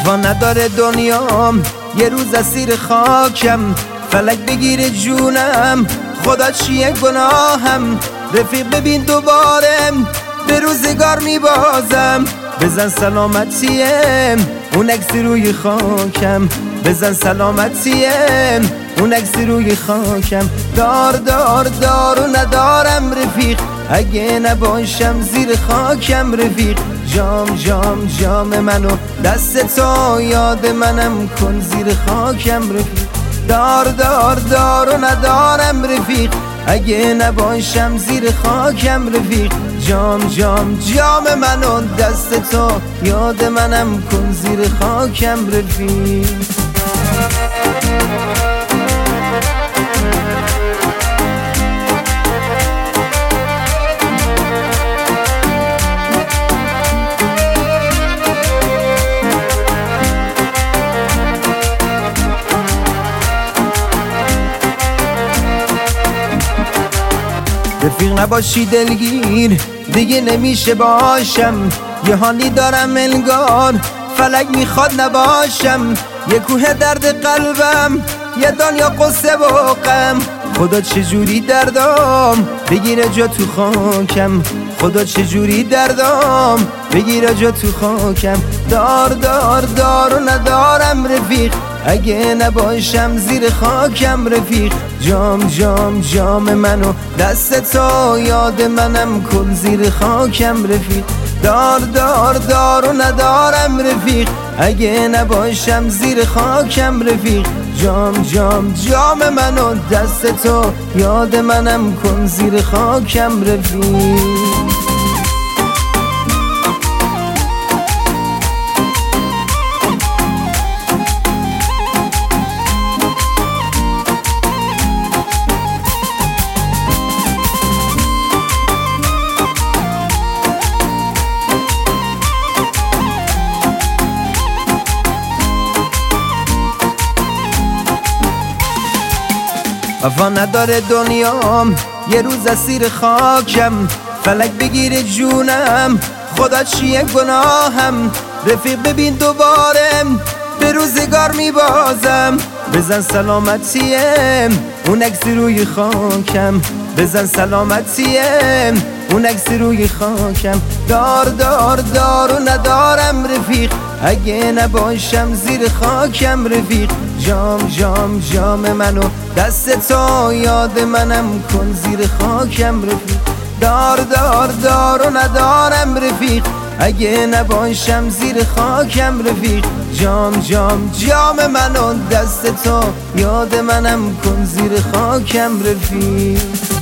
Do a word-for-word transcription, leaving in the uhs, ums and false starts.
وفا نداره دنیام، یه روز اسیر خاکم، فلک بگیره جونم، خدا چیه گناهم. رفیق ببین دوباره به روزگار میبازم، بزن سلامتیم اون عکس روی خاکم، بزن سلامتیم اون عکس روی خاکم. دار دار دار و ندارم رفیق، اگه نباشم زیر خاکم رفیق. جام جام جام منو دست تو یاد منم کن زیر خاکم رفیق. دار دار دار و ندارم رفیق، اگه نباشم زیر خاکم رفیق. جام جام جام منو دست تو یاد منم کن زیر خاکم رفیق. رفیق نباشی دلگیر دیگه نمیشه باشم، یه حالی دارم انگار فلک میخواد نباشم. یه کوه درد قلبم، یه دنیا قصه و غم، خدا چجوری دردام بگیره جا تو خاکم، خدا چجوری دردام بگیره جا تو خاکم. دار دار دار و ندارم رفیق، اگه نباشم زیر خاکم رفیق. جام جام جام منو دست تو یاد منم کن زیر خاکم رفیق. دار دار دار و ندارم رفیق، اگه نباشم زیر خاکم رفیق. جام جام جام منو دست تو یاد منم کن زیر خاکم رفیق. وفا نداره دنیام، یه روز اسیر خاکم، فلک بگیره جونم، خدا چیه گناهم. رفیق ببین دوباره به روزگار میبازم، بزن سلامتیم اون عکس روی خاکم، بزن سلامتیم اون عکس روی خاکم. دار دار دار و ندارم رفیق، اگه نباشم زیر خاکم رفیق. جام جام جام منو دست تو یاد منم کن زیر خاکم رفیق. دار دار دار و ندارم رفیق، اگه نباشم زیر خاکم رفیق. جام جام جام منو دست تو یاد منم کن زیر خاکم رفیق.